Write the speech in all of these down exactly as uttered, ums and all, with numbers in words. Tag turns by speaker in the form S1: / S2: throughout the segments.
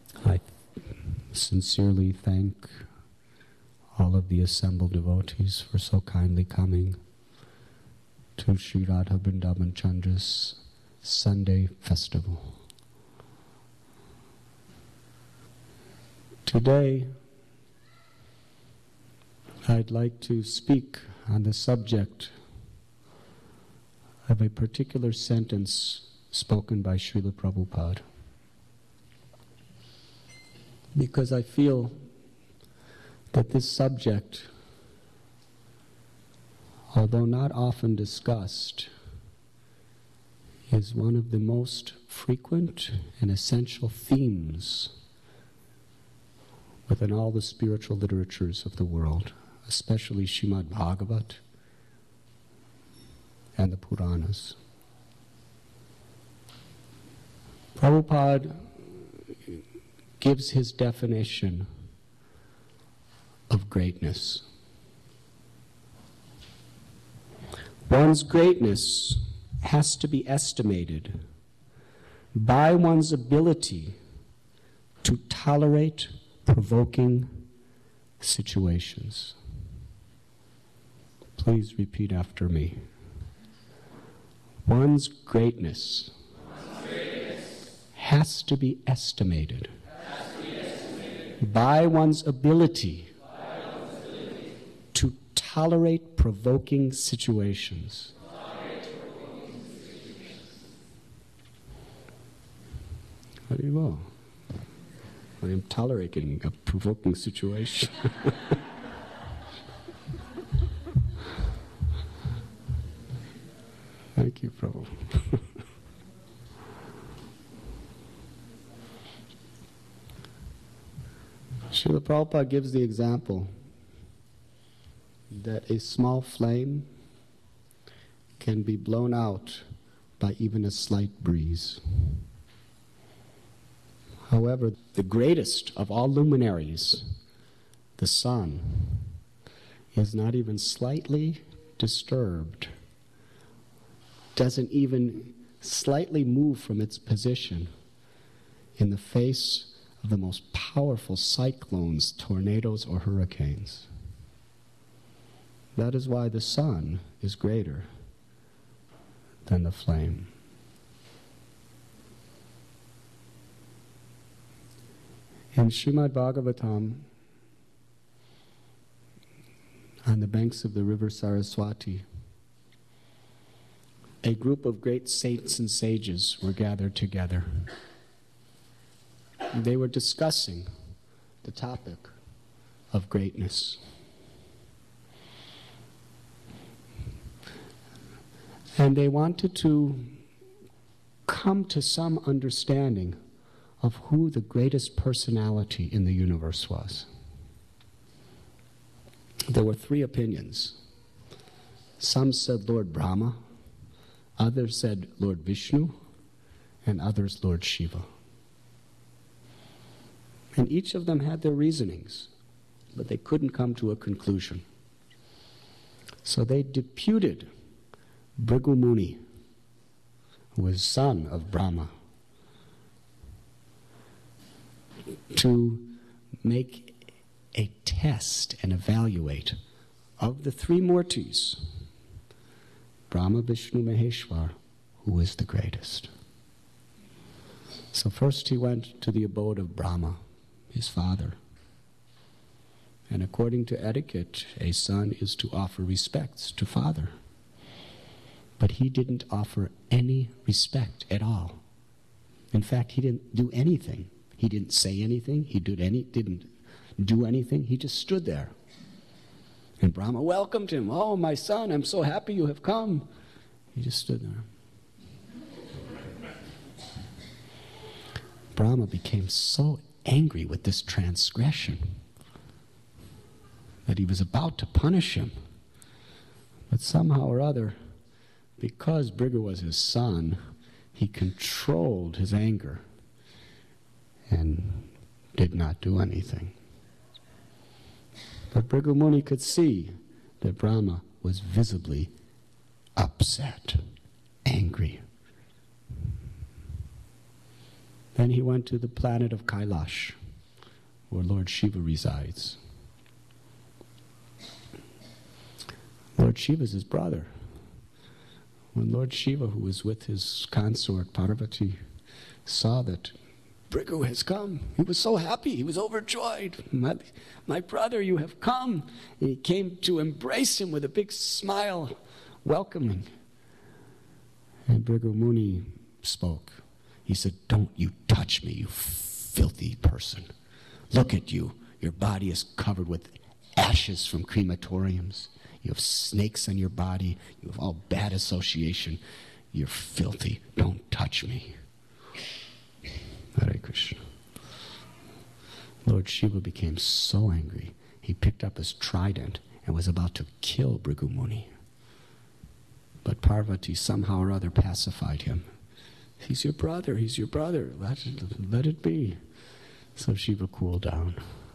S1: I sincerely thank all of the assembled devotees for so kindly coming to Sri Radha Vrindavan Chandra's Sunday festival. Today, I'd like to speak on the subject of a particular sentence spoken by Srila Prabhupada, because I feel that this subject, although not often discussed, is one of the most frequent and essential themes within all the spiritual literatures of the world, especially Srimad Bhagavat and the Puranas. Prabhupada gives his definition of greatness. One's greatness has to be estimated by one's ability to tolerate provoking situations. Please repeat after me. One's greatness, one's greatness has to be estimated, to be estimated by one's ability, by one's ability to tolerate provoking situations. Very well. I am tolerating a provoking situation. Thank you, Prabhu. Srila Prabhupada gives the example that a small flame can be blown out by even a slight breeze. However, the greatest of all luminaries, the sun, is not even slightly disturbed, doesn't even slightly move from its position in the face of the most powerful cyclones, tornadoes, or hurricanes. That is why the sun is greater than the flame. In Srimad Bhagavatam, on the banks of the river Saraswati, a group of great saints and sages were gathered together. They were discussing the topic of greatness. And they wanted to come to some understanding of who the greatest personality in the universe was. There were three opinions. Some said Lord Brahma, others said Lord Vishnu, and others Lord Shiva. And each of them had their reasonings, but they couldn't come to a conclusion. So they deputed Bhrigu Muni, who was son of Brahma, to make a test and evaluate of the three Murtis, Brahma, Vishnu, Maheshwar, who is the greatest. So first he went to the abode of Brahma, his father. And according to etiquette, a son is to offer respects to father. But he didn't offer any respect at all. In fact, he didn't do anything. He didn't say anything. He did any, didn't do anything. He just stood there. And Brahma welcomed him. "Oh, my son, I'm so happy you have come." He just stood there. Brahma became so angry with this transgression that he was about to punish him. But somehow or other, because Bhrigu was his son, he controlled his anger and did not do anything. But Bhrigu Muni could see that Brahma was visibly upset, angry. Then he went to the planet of Kailash, where Lord Shiva resides. Lord Shiva is his brother. When Lord Shiva, who was with his consort Parvati, saw that Bhrigu has come, he was so happy, he was overjoyed. My, my brother, you have come. And he came to embrace him with a big smile, welcoming. And Bhrigu Muni spoke. He said, "Don't you touch me, you filthy person. Look at you. Your body is covered with ashes from crematoriums. You have snakes on your body. You have all bad association. You're filthy. Don't touch me." Hare Krishna. Lord Shiva became so angry, he picked up his trident and was about to kill Bhrigu Muni. But Parvati somehow or other pacified him. He's your brother, he's your brother. Let it, let it be. So Shiva cooled down.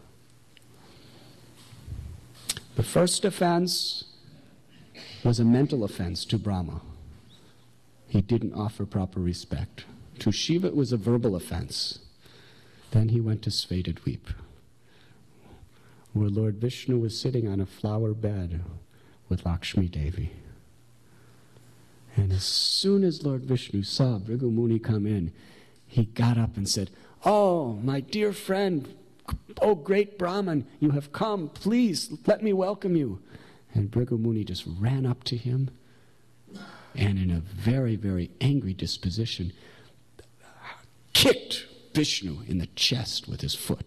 S1: The first offense was a mental offense to Brahma. He didn't offer proper respect. To Shiva it was a verbal offense. Then he went to Svetadweep, where Lord Vishnu was sitting on a flower bed with Lakshmi Devi. And as soon as Lord Vishnu saw Bhrigu Muni come in, he got up and said, "Oh, my dear friend, oh great Brahman, you have come. Please, let me welcome you." And Bhrigu Muni just ran up to him and in a very, very angry disposition, kicked Vishnu in the chest with his foot.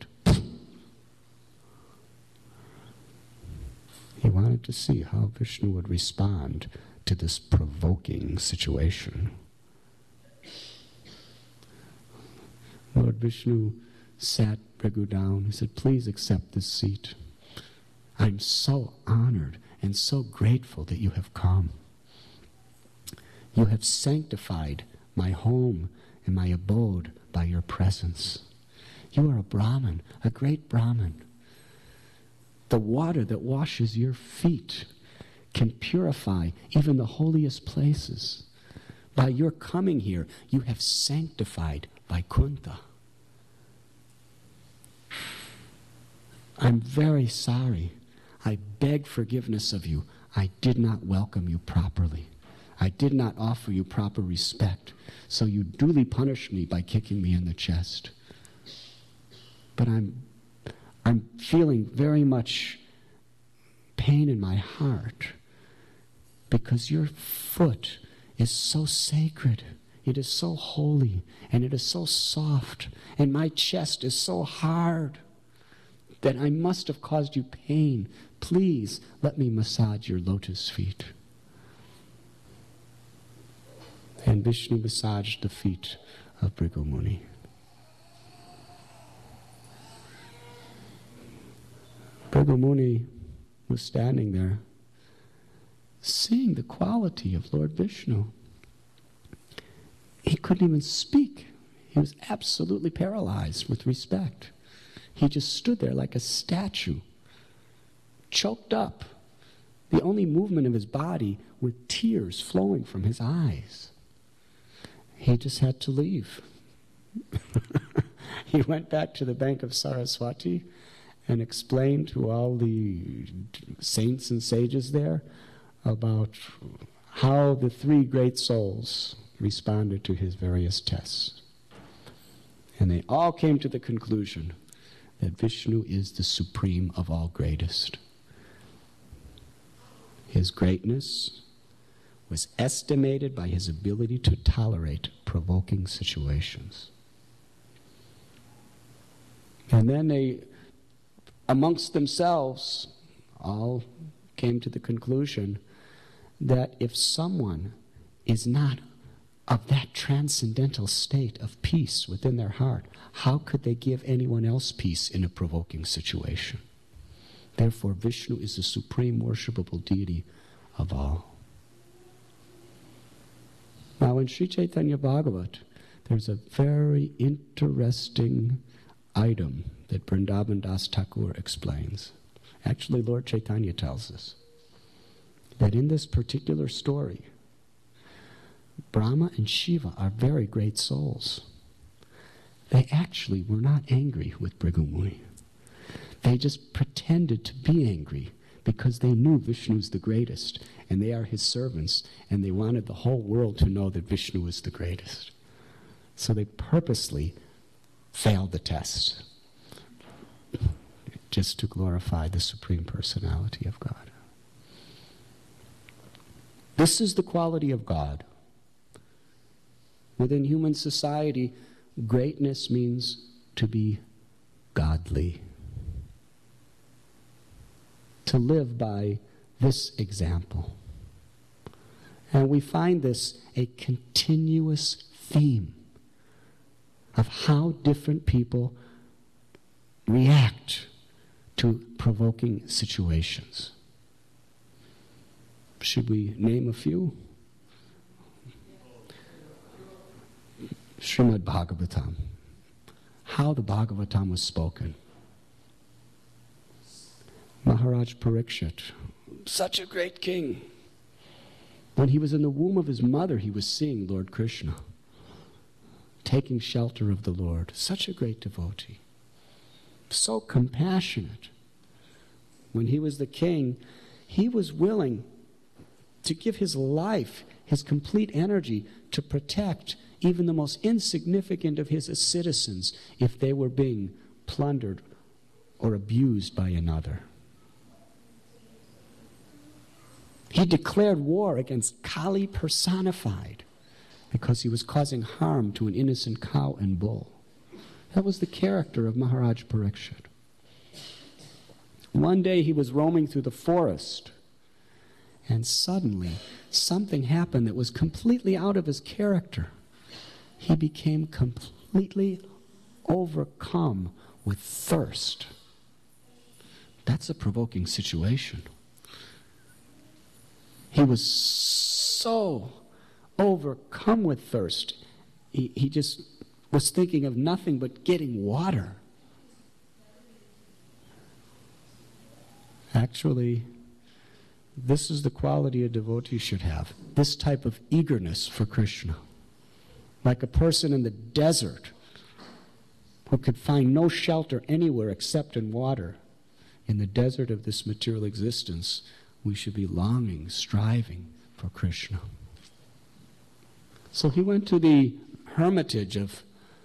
S1: He wanted to see how Vishnu would respond to this provoking situation. Lord Vishnu sat Bhrigu down. He said, "Please accept this seat. I'm so honored and so grateful that you have come. You have sanctified my home and my abode by your presence. You are a Brahmin, a great Brahmin. The water that washes your feet can purify even the holiest places. By your coming here, you have sanctified Vaikuntha. I'm very sorry. I beg forgiveness of you. I did not welcome you properly. I did not offer you proper respect, so you duly punished me by kicking me in the chest. But I'm, I'm feeling very much pain in my heart because your foot is so sacred. It is so holy, and it is so soft, and my chest is so hard that I must have caused you pain. Please let me massage your lotus feet." And Vishnu massaged the feet of Bhrigu Muni. Bhrigu Muni was standing there, seeing the quality of Lord Vishnu. He couldn't even speak. He was absolutely paralyzed with respect. He just stood there like a statue, choked up. The only movement of his body were tears flowing from his eyes. He just had to leave. He went back to the bank of Saraswati and explained to all the saints and sages there about how the three great souls responded to his various tests. And they all came to the conclusion that Vishnu is the supreme of all greatest. His greatness was estimated by his ability to tolerate provoking situations. And then they, amongst themselves, all came to the conclusion that if someone is not of that transcendental state of peace within their heart, how could they give anyone else peace in a provoking situation? Therefore, Vishnu is the supreme worshipable deity of all. Now, in Sri Chaitanya Bhagavat, there's a very interesting item that Vrindavan Das Thakur explains. Actually, Lord Chaitanya tells us that in this particular story, Brahma and Shiva are very great souls. they actually were not angry with Bhrigu Muni. They just pretended to be angry because they knew Vishnu's the greatest, and they are his servants, and they wanted the whole world to know that Vishnu is the greatest. So they purposely failed the test, just to glorify the Supreme Personality of God. This is the quality of God. Within human society, greatness means to be godly. To live by this example. And we find this a continuous theme of how different people react to provoking situations. Should we name a few? Srimad Bhagavatam. How the Bhagavatam was spoken. Maharaj Parikshit, such a great king. When he was in the womb of his mother, he was seeing Lord Krishna, taking shelter of the Lord. Such a great devotee. So compassionate. When he was the king, he was willing to give his life, his complete energy, to protect even the most insignificant of his citizens if they were being plundered or abused by another. He declared war against Kali personified because he was causing harm to an innocent cow and bull. That was the character of Maharaj Parikshit. One day he was roaming through the forest, and suddenly something happened that was completely out of his character. He became completely overcome with thirst. That's a provoking situation. He was so overcome with thirst. He, he just was thinking of nothing but getting water. Actually, this is the quality a devotee should have. This type of eagerness for Krishna. Like a person in the desert who could find no shelter anywhere except in water. In the desert of this material existence, we should be longing, striving for Krishna. So he went to the hermitage of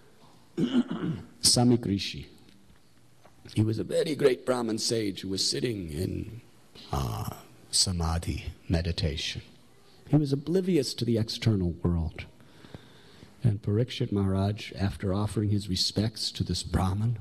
S1: Samik Rishi. He was a very great Brahmin sage who was sitting in uh, samadhi, meditation. He was oblivious to the external world. And Parikshit Maharaj, after offering his respects to this Brahmin,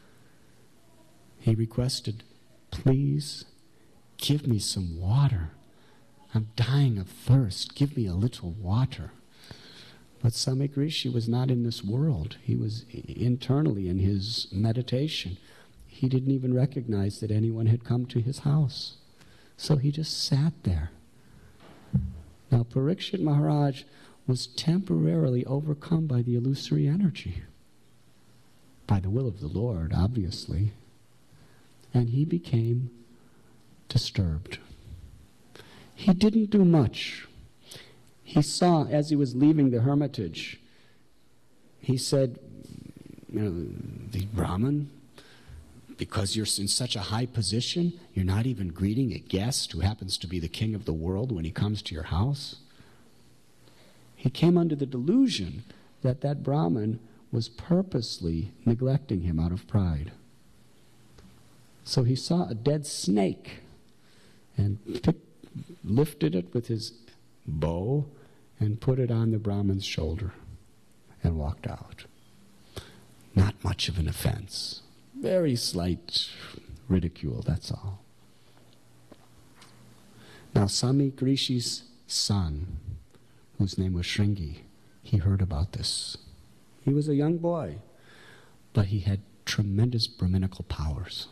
S1: he requested, please give me some water. I'm dying of thirst. Give me a little water. But Samik Rishi was not in this world. He was internally in his meditation. He didn't even recognize that anyone had come to his house. So he just sat there. Now Parikshit Maharaj was temporarily overcome by the illusory energy. By the will of the Lord, obviously. And he became disturbed. He didn't do much. He saw, as he was leaving the hermitage, he said, you know, the Brahmin, because you're in such a high position, you're not even greeting a guest who happens to be the king of the world when he comes to your house. He came under the delusion that that Brahmin was purposely neglecting him out of pride. So he saw a dead snake and picked, lifted it with his bow and put it on the Brahmin's shoulder and walked out. Not much of an offense. Very slight ridicule, that's all. Now Samik Rishi's son, whose name was Shringi, he heard about this. He was a young boy, but he had tremendous Brahminical powers.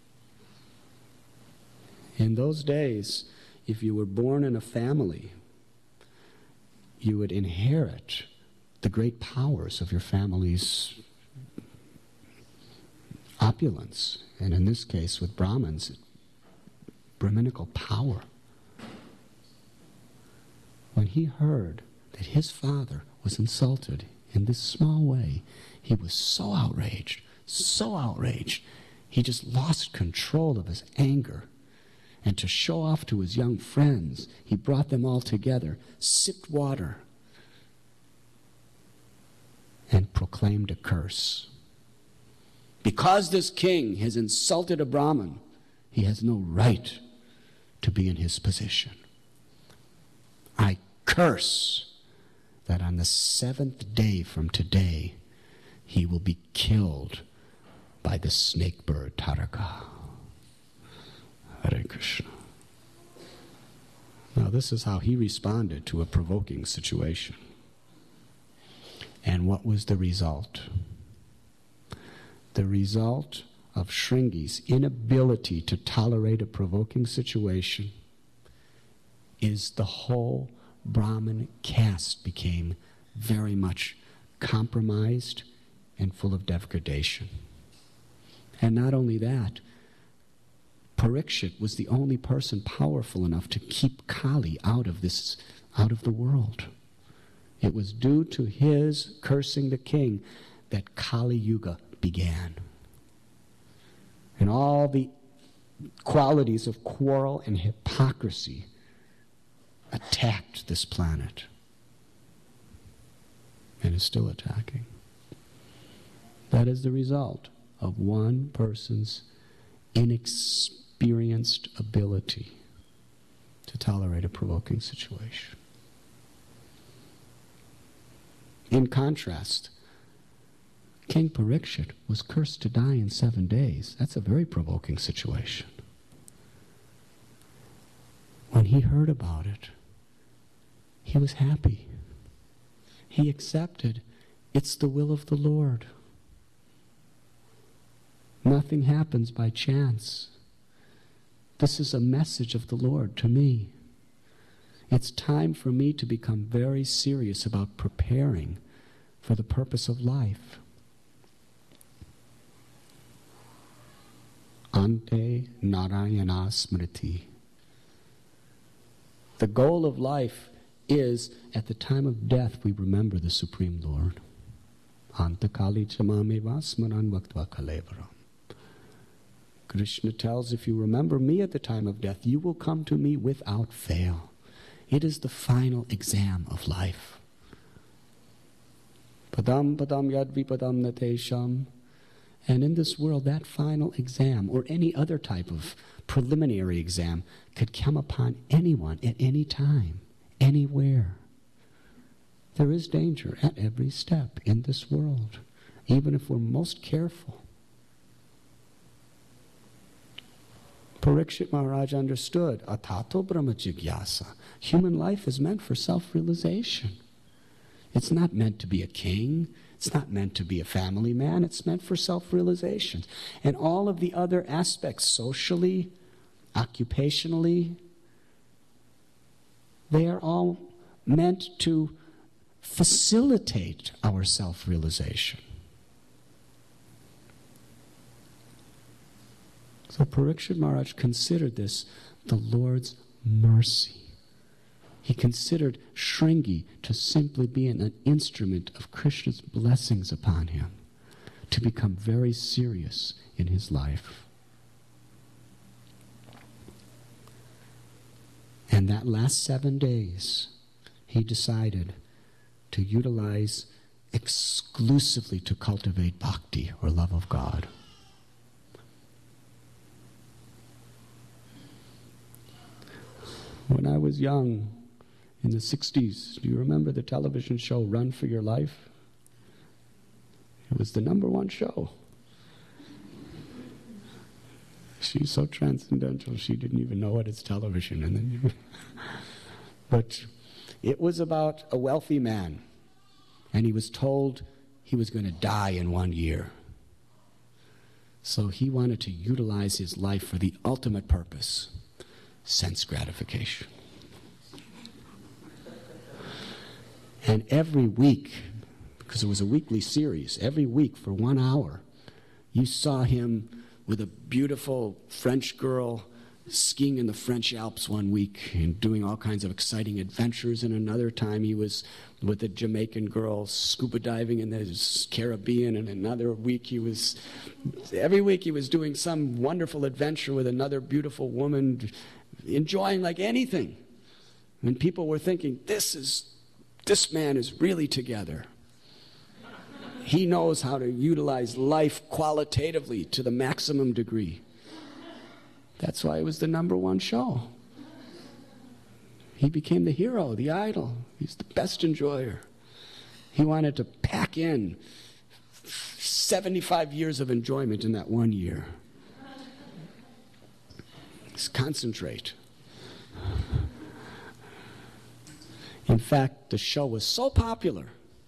S1: In those days, if you were born in a family, you would inherit the great powers of your family's opulence. And in this case, with Brahmins, Brahminical power. When he heard that his father was insulted in this small way. He was so outraged, so outraged, he just lost control of his anger. And to show off to his young friends, he brought them all together, sipped water, and proclaimed a curse. Because this king has insulted a Brahmin, he has no right to be in his position. I curse that on the seventh day from today, he will be killed by the snake bird Taraka. Hare Krishna. Now this is how he responded to a provoking situation. And what was the result? The result of Shringi's inability to tolerate a provoking situation is the whole Brahmin caste became very much compromised and full of degradation. And not only that, Parikshit was the only person powerful enough to keep Kali out of this, out of the world. It was due to his cursing the king that Kali Yuga began. And all the qualities of quarrel and hypocrisy attacked this planet. And is still attacking. That is the result of one person's inexperienced ability to tolerate a provoking situation. In contrast, King Parikshit was cursed to die in seven days. That's a very provoking situation. When he heard about it, he was happy. He accepted, it's the will of the Lord. Nothing happens by chance. This is a message of the Lord to me. It's time for me to become very serious about preparing for the purpose of life. Ante Narayana Smriti. The goal of life is, at the time of death, we remember the Supreme Lord. Anta Kali Chamameva Smaran Vaktva Kalevaram. Krishna tells, if you remember me at the time of death, you will come to me without fail. It is the final exam of life. Padam padam yad vipadam natesham. And in this world, that final exam, or any other type of preliminary exam, could come upon anyone at any time, anywhere. There is danger at every step in this world, even if we're most careful. Parikshit Maharaj understood, Atato Brahma Jigyasa. Human life is meant for self-realization. It's not meant to be a king. It's not meant to be a family man. It's meant for self-realization. And all of the other aspects, socially, occupationally, they are all meant to facilitate our self-realization. So Parikshit Maharaj considered this the Lord's mercy. He considered Shringi to simply be an, an instrument of Krishna's blessings upon him, to become very serious in his life. And that last seven days, he decided to utilize exclusively to cultivate bhakti, or love of God. When I was young, in the sixties, do you remember the television show Run for Your Life? It was the number one show. She's so transcendental, she didn't even know what is television. And then, but it was about a wealthy man, and he was told he was going to die in one year. So he wanted to utilize his life for the ultimate purpose, sense gratification. And every week, because it was a weekly series, every week for one hour, you saw him with a beautiful French girl skiing in the French Alps one week and doing all kinds of exciting adventures, and another time he was with a Jamaican girl scuba diving in the Caribbean, and another week he was, every week he was doing some wonderful adventure with another beautiful woman, enjoying like anything. And people were thinking, this is, this man is really together. He knows how to utilize life qualitatively to the maximum degree. That's why it was the number one show. He became the hero, the idol. He's the best enjoyer. He wanted to pack in seventy-five years of enjoyment in that one year. Just concentrate. In fact, the show was so popular,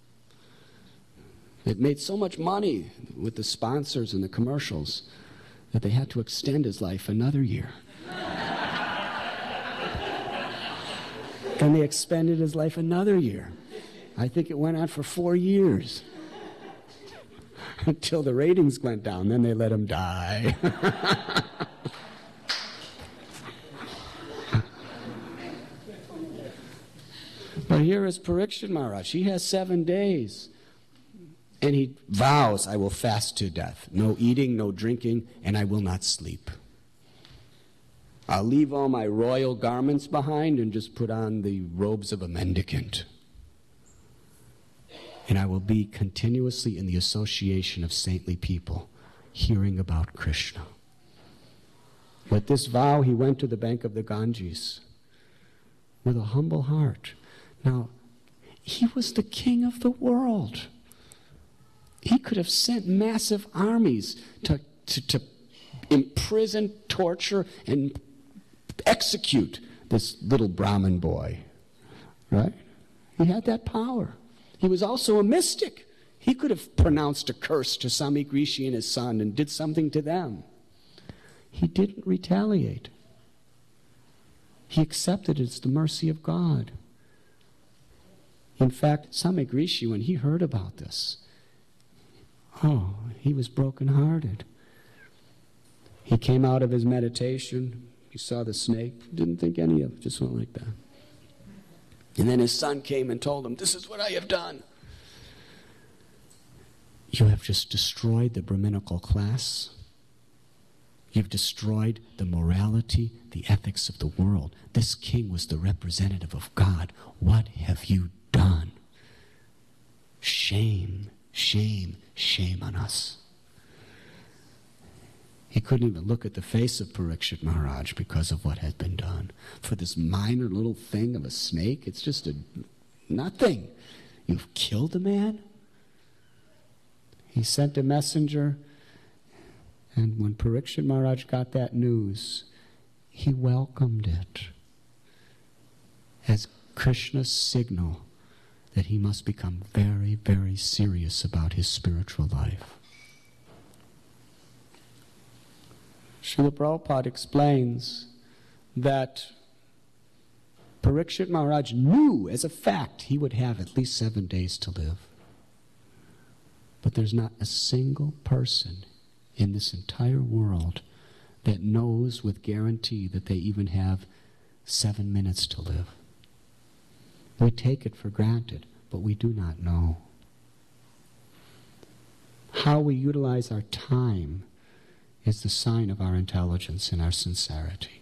S1: it made so much money with the sponsors and the commercials, that they had to extend his life another year. Then they expanded his life another year. I think it went on for four years. Until the ratings went down, then they let him die. But here is Parikshit Maharaj. He has seven days. And he vows, I will fast to death. No eating, no drinking, and I will not sleep. I'll leave all my royal garments behind and just put on the robes of a mendicant. And I will be continuously in the association of saintly people, hearing about Krishna. With this vow, he went to the bank of the Ganges with a humble heart. Now, he was the king of the world. He could have sent massive armies to, to, to imprison, torture, and execute this little Brahmin boy. Right? He had that power. He was also a mystic. He could have pronounced a curse to Samik Rishi and his son and did something to them. He didn't retaliate. He accepted it as the mercy of God. In fact, Samik Rishi, when he heard about this, oh, he was brokenhearted. He came out of his meditation. He saw the snake. Didn't think any of it. Just went like that. And then his son came and told him, this is what I have done. You have just destroyed the Brahminical class. You've destroyed the morality, the ethics of the world. This king was the representative of God. What have you done? Shame, shame, shame on us. He couldn't even look at the face of Parikshit Maharaj because of what had been done. For this minor little thing of a snake, it's just a nothing. You've killed a man? He sent a messenger, and when Parikshit Maharaj got that news, he welcomed it as Krishna's signal that he must become very, very serious about his spiritual life. Srila Prabhupada explains that Parikshit Maharaj knew as a fact he would have at least seven days to live. But there's not a single person in this entire world that knows with guarantee that they even have seven minutes to live. We take it for granted, but we do not know. How we utilize our time is the sign of our intelligence and our sincerity.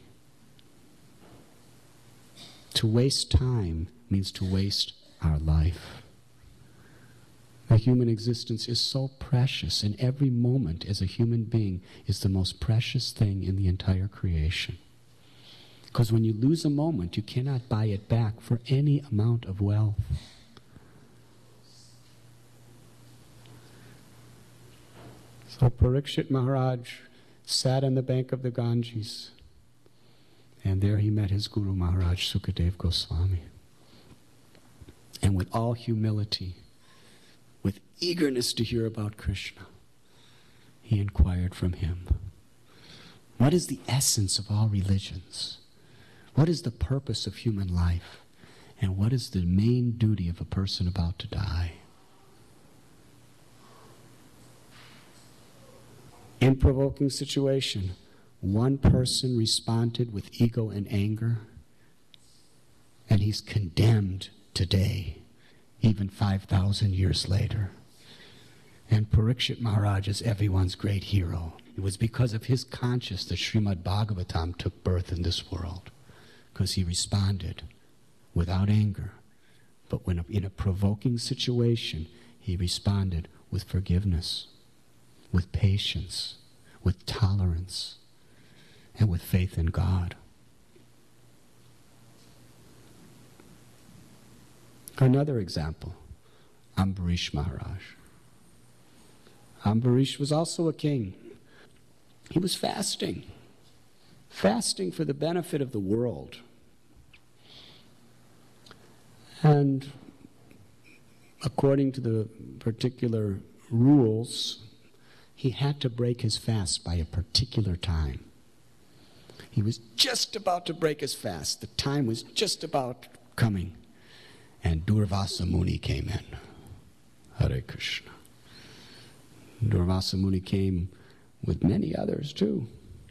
S1: To waste time means to waste our life. The human existence is so precious, and every moment as a human being is the most precious thing in the entire creation. Because when you lose a moment, you cannot buy it back for any amount of wealth. So Parikshit Maharaj sat on the bank of the Ganges, and there he met his Guru Maharaj, Sukadev Goswami. And with all humility, with eagerness to hear about Krishna, he inquired from him, what is the essence of all religions? What is the purpose of human life? And what is the main duty of a person about to die? In provoking situation, One person responded with ego and anger, and he's condemned today, even five thousand years later. And Parikshit Maharaj is everyone's great hero. It was because of his conscience that Srimad Bhagavatam took birth in this world, because he responded without anger. But when in a provoking situation, he responded with forgiveness, with patience, with tolerance, and with faith in God. Another example, Ambarish Maharaj. Ambarish was also a king. He was fasting, fasting for the benefit of the world. And according to the particular rules, he had to break his fast by a particular time. He was just about to break his fast. The time was just about coming. And Durvasa Muni came in. Hare Krishna. Durvasa Muni came with many others too.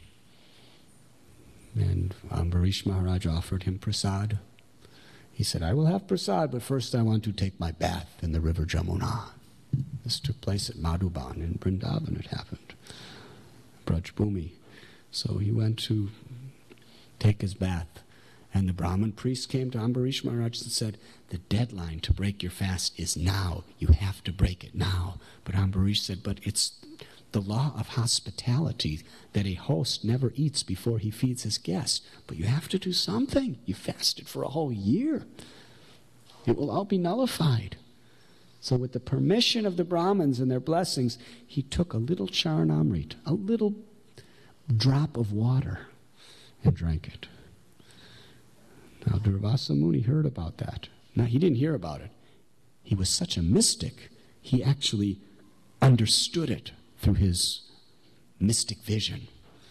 S1: And Ambarish Maharaj offered him prasad. He said, I will have prasad, but first I want to take my bath in the river Jamuna. This took place at Madhuban in Vrindavan, it happened. Braj Bhumi. So he went to take his bath. And the Brahmin priest came to Ambarish Maharaj and said, the deadline to break your fast is now. You have to break it now. But Ambarish said, but it's the law of hospitality that a host never eats before he feeds his guests. But you have to do something. You fasted for a whole year. It will all be nullified. So with the permission of the Brahmins and their blessings, he took a little charanamrit, a little drop of water, and drank it. Now Durvasa Muni heard about that. Now he didn't hear about it. He was such a mystic, he actually understood it through his mystic vision.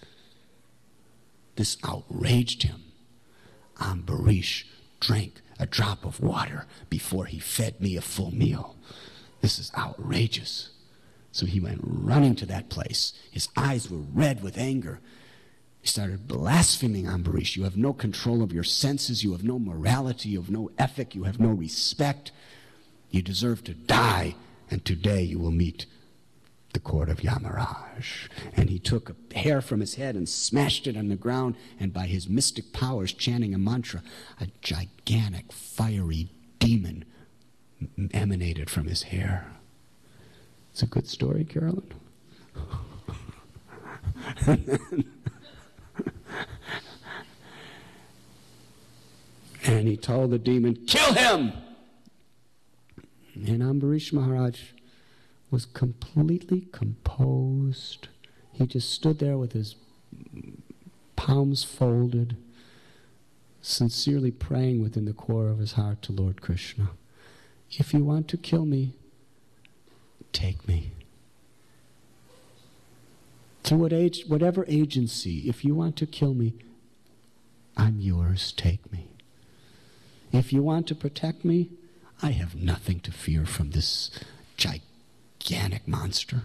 S1: This outraged him. Ambarish drank a drop of water before he fed me a full meal. This is outrageous. So he went running to that place. His eyes were red with anger. He started blaspheming Ambarish. You have no control of your senses. You have no morality. You have no ethic. You have no respect. You deserve to die. And today you will meet the court of Yamaraj. And he took a hair from his head and smashed it on the ground. And by his mystic powers, chanting a mantra, a gigantic, fiery demon emanated from his hair. It's a good story, Carolyn. And he told the demon, kill him! And Ambarish Maharaj was completely composed. He just stood there with his palms folded, sincerely praying within the core of his heart to Lord Krishna. If you want to kill me, take me. Through what age, whatever agency, if you want to kill me, I'm yours, take me. If you want to protect me, I have nothing to fear from this gigantic monster.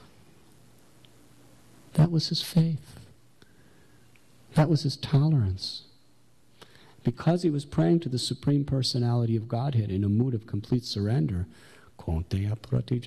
S1: That was his faith. That was his tolerance. Because he was praying to the Supreme Personality of Godhead in a mood of complete surrender, Krishna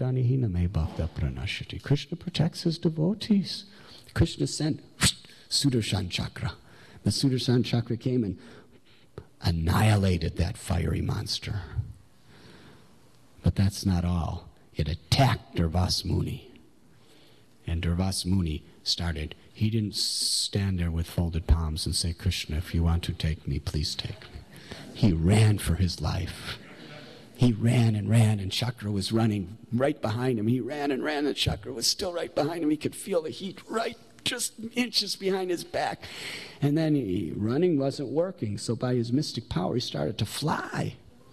S1: protects his devotees. Krishna sent Sudarshan Chakra. The Sudarshan Chakra came and annihilated that fiery monster. But that's not all. It attacked Durvasa Muni. And Durvasa Muni started, he didn't stand there with folded palms and say, Krishna, if you want to take me, please take me. He ran for his life. He ran and ran, and Chakra was running right behind him. He ran and ran, and Chakra was still right behind him. He could feel the heat right just inches behind his back. And then he, running wasn't working, so by his mystic power, he started to fly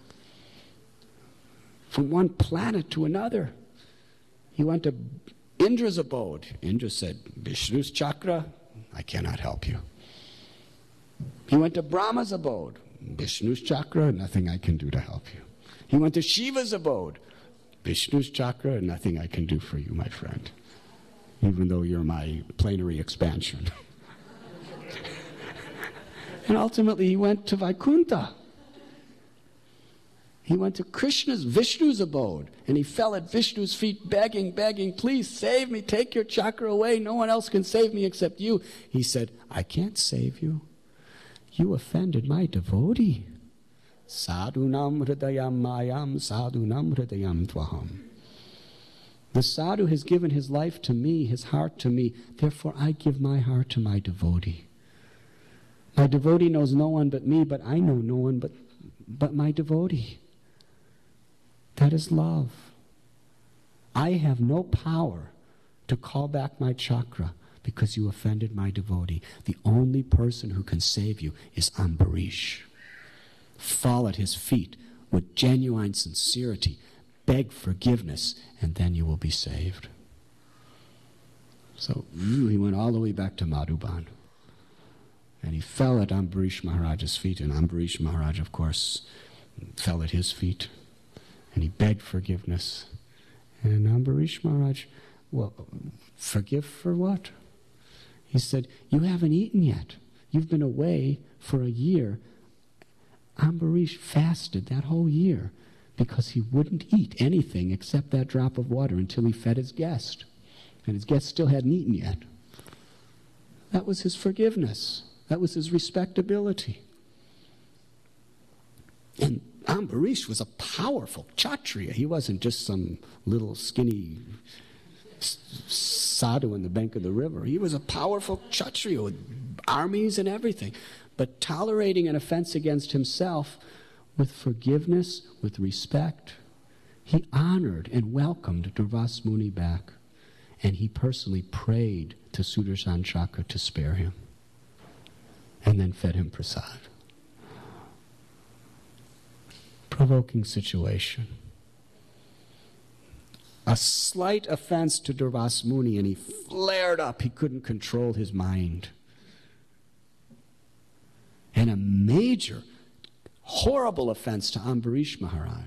S1: from one planet to another. He went to Indra's abode. Indra said, Vishnu's Chakra, I cannot help you. He went to Brahma's abode. Vishnu's Chakra, nothing I can do to help you. He went to Shiva's abode. Vishnu's Chakra, nothing I can do for you, my friend, even though you're my plenary expansion. And ultimately he went to Vaikuntha. He went to Krishna's, Vishnu's abode, and he fell at Vishnu's feet begging, begging, please save me, take your chakra away, no one else can save me except you. He said, I can't save you. You offended my devotee. Sadhunam hridayam mayam, sadhunam hridayam tvaham. The sadhu has given his life to me, his heart to me, therefore I give my heart to my devotee. My devotee knows no one but me, but I know no one but, but my devotee. That is love. I have no power to call back my chakra because you offended my devotee. The only person who can save you is Ambarish. Fall at his feet with genuine sincerity, beg forgiveness, and then you will be saved. So he went all the way back to Madhuban. And he fell at Ambarish Maharaj's feet, and Ambarish Maharaj, of course, fell at his feet. And he begged forgiveness. And Ambarish Maharaj, well, forgive for what? He said, you haven't eaten yet. You've been away for a year. Ambarish fasted that whole year because he wouldn't eat anything except that drop of water until he fed his guest. And his guest still hadn't eaten yet. That was his forgiveness. That was his respectability. And Ambarish was a powerful Kshatriya. He wasn't just some little skinny sadhu on the bank of the river. He was a powerful Kshatriya with armies and everything. But tolerating an offense against himself with forgiveness, with respect, he honored and welcomed Durvas Muni back. And he personally prayed to Sudarshan Chakra to spare him. And then fed him prasad. Provoking situation. A slight offense to Durvas Muni and he flared up. He couldn't control his mind. And a major, horrible offense to Ambarish Maharaj.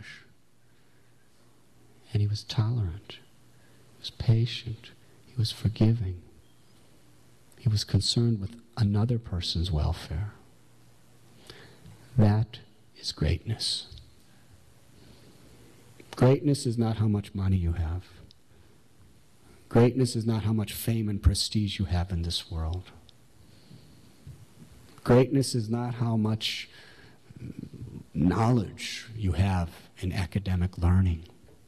S1: And he was tolerant. He was patient. He was forgiving. He was concerned with another person's welfare. That is greatness. Greatness is not how much money you have. Greatness is not how much fame and prestige you have in this world. Greatness is not how much knowledge you have in academic learning.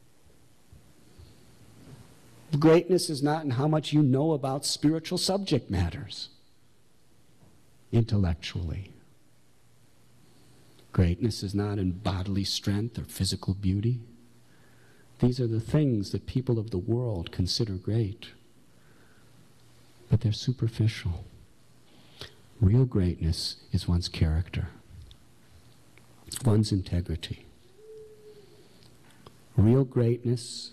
S1: Greatness is not in how much you know about spiritual subject matters intellectually. Greatness is not in bodily strength or physical beauty. These are the things that people of the world consider great. But they're superficial. Real greatness is one's character, one's integrity. Real greatness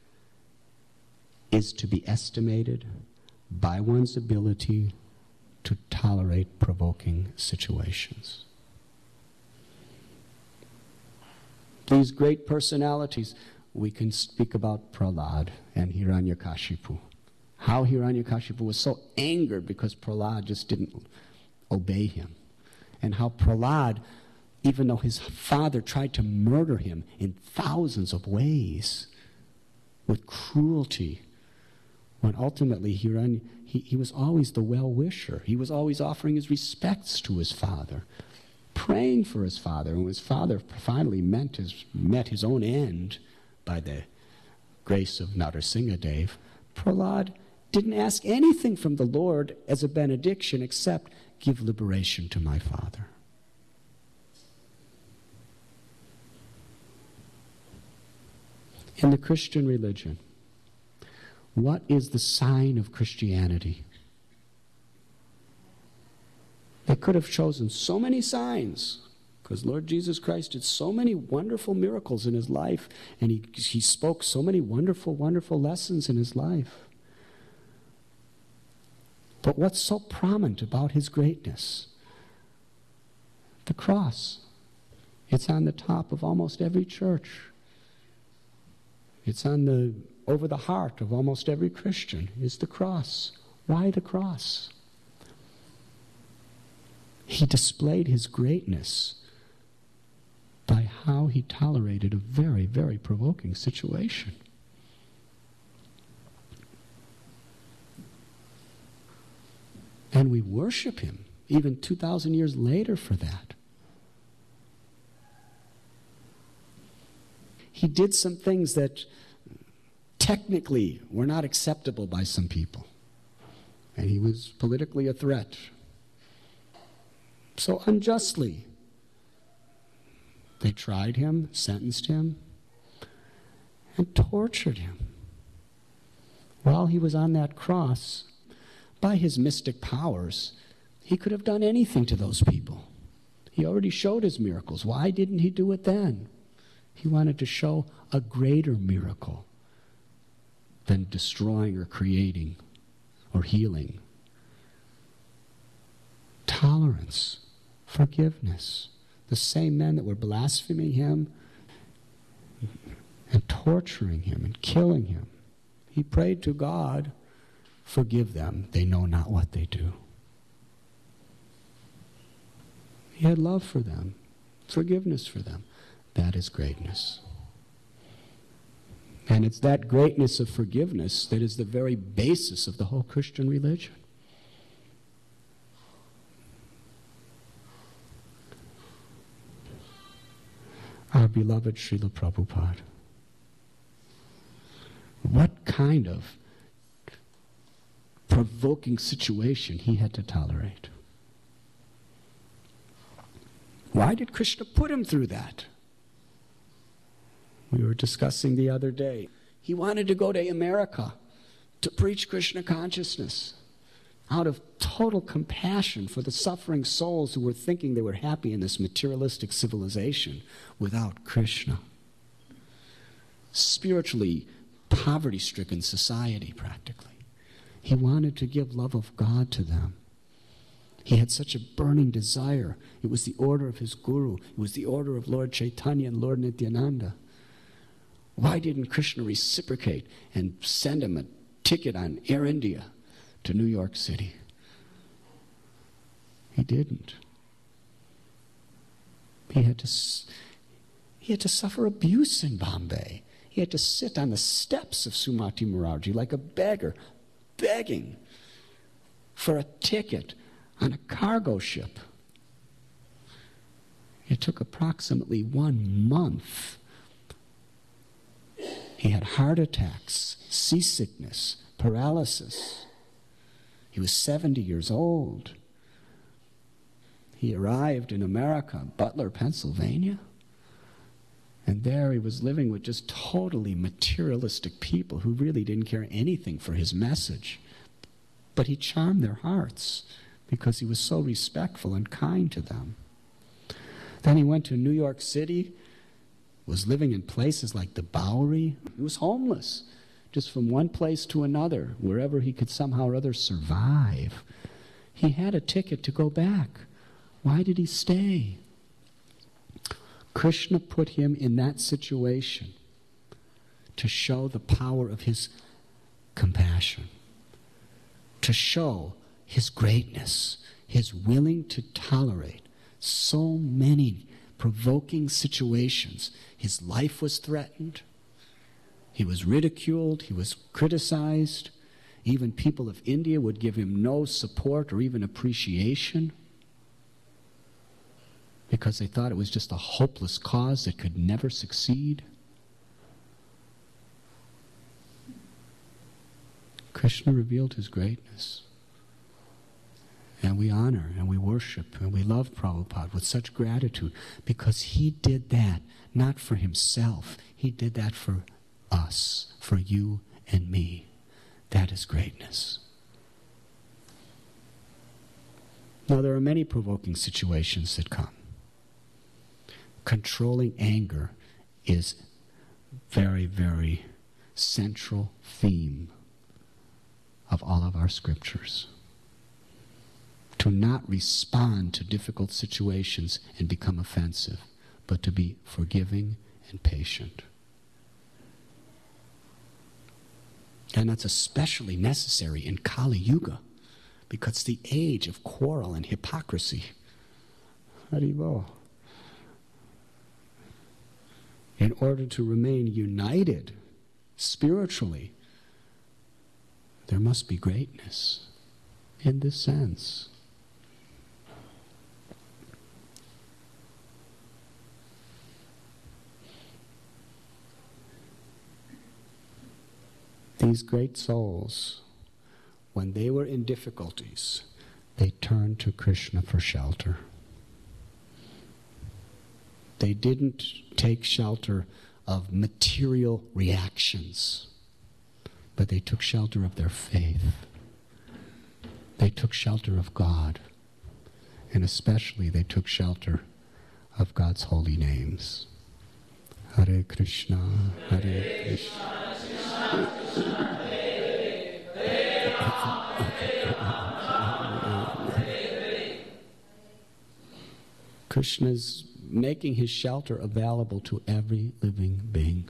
S1: is to be estimated by one's ability to tolerate provoking situations. These great personalities, we can speak about Prahlad and Hiranyakashipu. How Hiranyakashipu was so angered because Prahlad just didn't obey him. And how Prahlad, even though his father tried to murder him in thousands of ways, with cruelty, when ultimately Hiranya, he, he was always the well-wisher. He was always offering his respects to his father, praying for his father. And when his father finally met his, met his own end by the grace of Narasimhadev, Prahlad didn't ask anything from the Lord as a benediction except give liberation to my father. In the Christian religion, what is the sign of Christianity? They could have chosen so many signs, because Lord Jesus Christ did so many wonderful miracles in his life, and he, he spoke so many wonderful, wonderful lessons in his life. But what's so prominent about his greatness? The cross. It's on the top of almost every church. It's on the over the heart of almost every Christian, is the cross. Why the cross? He displayed his greatness by how he tolerated a very, very provoking situation. And we worship him even two thousand years later for that. He did some things that technically were not acceptable by some people. And he was politically a threat. So unjustly, they tried him, sentenced him, and tortured him. While he was on that cross, by his mystic powers, he could have done anything to those people. He already showed his miracles. Why didn't he do it then? He wanted to show a greater miracle than destroying or creating or healing. Tolerance, forgiveness. The same men that were blaspheming him and torturing him and killing him. He prayed to God, forgive them, they know not what they do. He had love for them, forgiveness for them. That is greatness. And it's that greatness of forgiveness that is the very basis of the whole Christian religion. Our beloved Srila Prabhupada. What kind of provoking situation he had to tolerate. Why did Krishna put him through that? We were discussing the other day. He wanted to go to America to preach Krishna consciousness out of total compassion for the suffering souls who were thinking they were happy in this materialistic civilization without Krishna. Spiritually poverty-stricken society, practically. He wanted to give love of God to them. He had such a burning desire. It was the order of his guru. It was the order of Lord Chaitanya and Lord Nityananda. Why didn't Krishna reciprocate and send him a ticket on Air India to New York City? He didn't. He had to, he had to suffer abuse in Bombay. He had to sit on the steps of Sumati Morarji like a beggar, begging for a ticket on a cargo ship. It took approximately one month. He had heart attacks, seasickness, paralysis. He was seventy years old. He arrived in America, Butler, Pennsylvania. And there he was living with just totally materialistic people who really didn't care anything for his message. But he charmed their hearts because he was so respectful and kind to them. Then he went to New York City, was living in places like the Bowery. He was homeless, just from one place to another, wherever he could somehow or other survive. He had a ticket to go back. Why did he stay? Krishna put him in that situation to show the power of his compassion, to show his greatness, his willing to tolerate so many provoking situations. His life was threatened. He was ridiculed. He was criticized. Even people of India would give him no support or even appreciation because they thought it was just a hopeless cause that could never succeed. Krishna revealed his greatness. And we honor and we worship and we love Prabhupada with such gratitude because he did that not for himself. He did that for us, for you and me. That is greatness. Now, there are many provoking situations that come. Controlling anger is very, very central theme of all of our scriptures. To not respond to difficult situations and become offensive, but to be forgiving and patient. And that's especially necessary in Kali Yuga, because it's the age of quarrel and hypocrisy. Haribo. In order to remain united spiritually, there must be greatness in this sense. These great souls, when they were in difficulties, they turned to Krishna for shelter. They didn't take shelter of material reactions, but they took shelter of their faith. They took shelter of God, and especially they took shelter of God's holy names. Hare Krishna, Hare Krishna. Krishna's making his shelter available to every living being.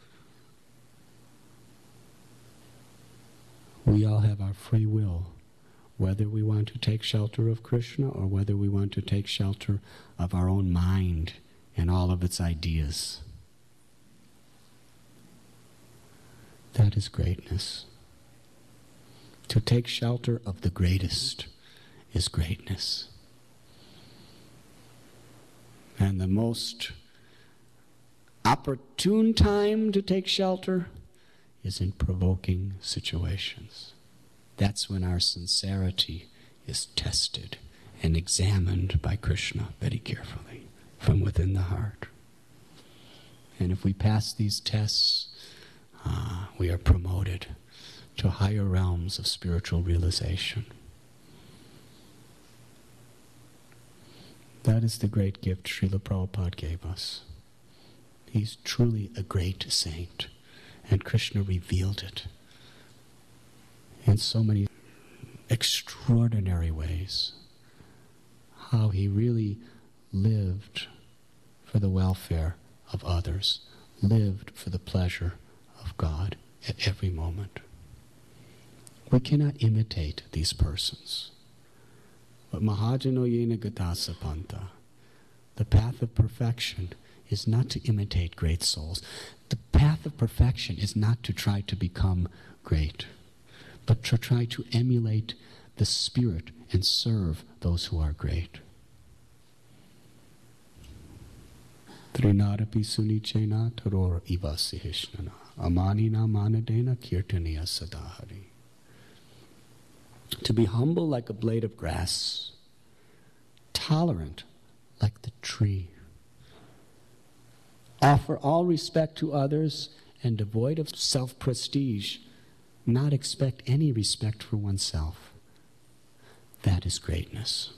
S1: We all have our free will, whether we want to take shelter of Krishna or whether we want to take shelter of our own mind and all of its ideas. That is greatness. To take shelter of the greatest is greatness. And the most opportune time to take shelter is in provoking situations. That's when our sincerity is tested and examined by Krishna very carefully from within the heart. And if we pass these tests, uh, we are promoted to higher realms of spiritual realization. That is the great gift Srila Prabhupada gave us. He's truly a great saint, and Krishna revealed it in so many extraordinary ways. How he really lived for the welfare of others, lived for the pleasure of God at every moment. We cannot imitate these persons. But Mahajano Yena Gatasa Panta, the path of perfection is not to imitate great souls. The path of perfection is not to try to become great, but to try to emulate the spirit and serve those who are great. Trinadapi sunichena taror ivasihishnana amanina manadena kirtaniya sadahari. To be humble like a blade of grass, tolerant like the tree. Offer all respect to others and devoid of self-prestige, not expect any respect for oneself. That is greatness.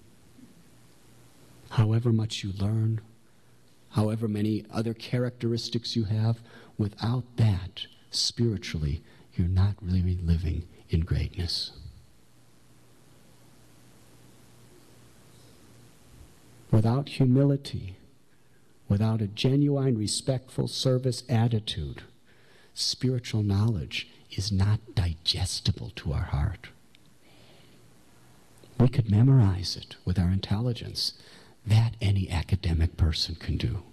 S1: However much you learn, however many other characteristics you have, without that, spiritually, you're not really living in greatness. Without humility, without a genuine, respectful service attitude, spiritual knowledge is not digestible to our heart. We could memorize it with our intelligence. That any academic person can do.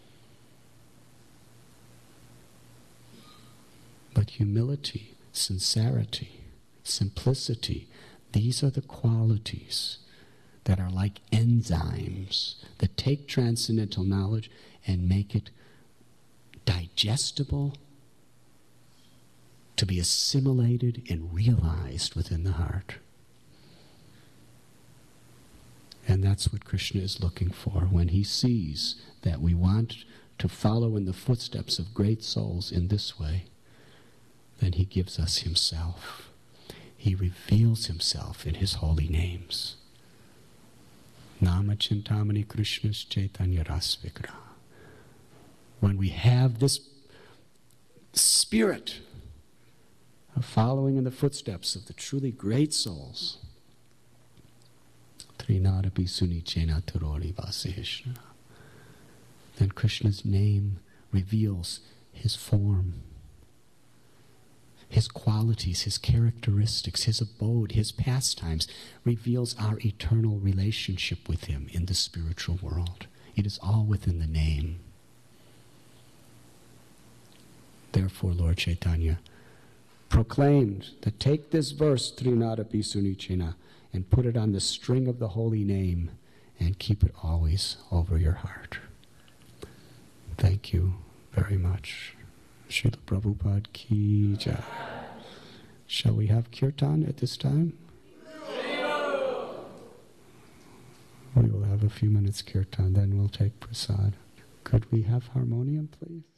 S1: But humility, sincerity, simplicity, these are the qualities that are like enzymes that take transcendental knowledge and make it digestible, to be assimilated and realized within the heart. And that's what Krishna is looking for when he sees that we want to follow in the footsteps of great souls in this way. Then he gives us himself. He reveals himself in his holy names. Nama Chintamani Krishna's Chaitanya Rasvigra. When we have this spirit of following in the footsteps of the truly great souls, Trinadapi Sunichena Tarori Vasihishna, then Krishna's name reveals his form. His qualities, His characteristics, His abode, His pastimes, reveals our eternal relationship with Him in the spiritual world. It is all within the name. Therefore, Lord Chaitanya proclaimed that take this verse, Trinadapi Sunichena, and put it on the string of the holy name and keep it always over your heart. Thank you very much. Srila Prabhupada ki jai. Shall we have kirtan at this time? We will have a few minutes kirtan, then we'll take prasad. Could we have harmonium, please?